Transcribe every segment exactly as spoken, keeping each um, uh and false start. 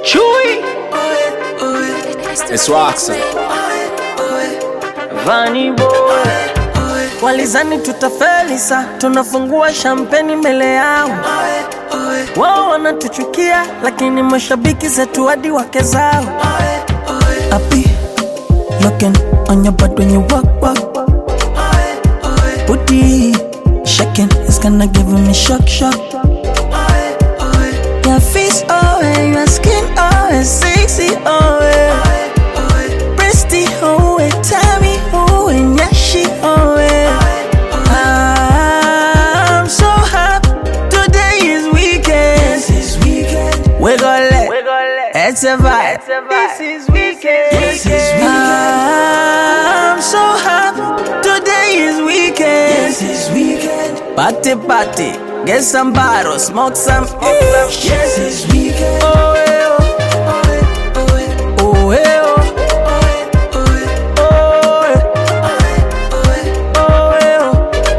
Chewy. It's Roxanne. Vanny boy. Walizani tutafelisa, tunafungua champagne mbele yao. Wao wanatuchukia, lakini mashabiki zetu hadi wake zao. I be looking on your butt when you walk, walk. Booty shaking, it's gonna give me shock, shock. Your face, oh, and your skin, oh, and sexy, oh, yeah. Breasty, oh, and tummy, oh, and yashi, oh, yeah. I'm so happy, today is weekend. This is weekend. We gon' let, we gon' let. It's a vibe. It's a vibe. This is weekend. This is weekend. I'm so happy, today is weekend. This is weekend. Party, party. Get some bottles, smoke some. Yes, it's weekend. Oh, eh, oh. Oh, eh, oh. Oh, eh. Oh, eh, oh.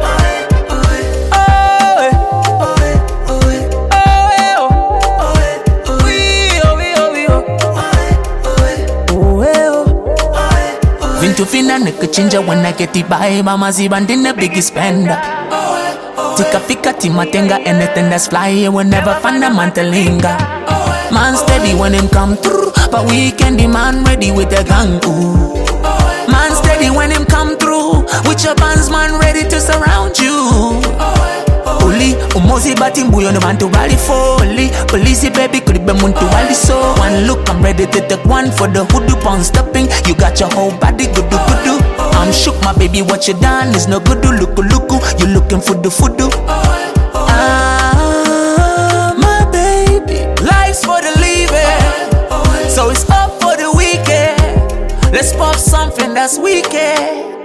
Vintu fina nikachinja when I get the buy. Mama zibandi the biggest spender. Tika fika timatenga, anything that's fly, you will never find a man to linger. Man steady when him come through, but weekend the man ready with the gang. Ooh. Man steady when him come through, with your bands man ready to surround you. Uli, umozi batimbu yo no man to rally folly. Police baby could be muntu wali so. One look, I'm ready to take one for the hoodoo pound stepping. You got your whole body good do good do. I'm shook my baby, what you done is no good do. Look look, you looking for the foodoo. Ah, my baby, life's for the living, so it's up for the weekend. Let's pop something that's weekend.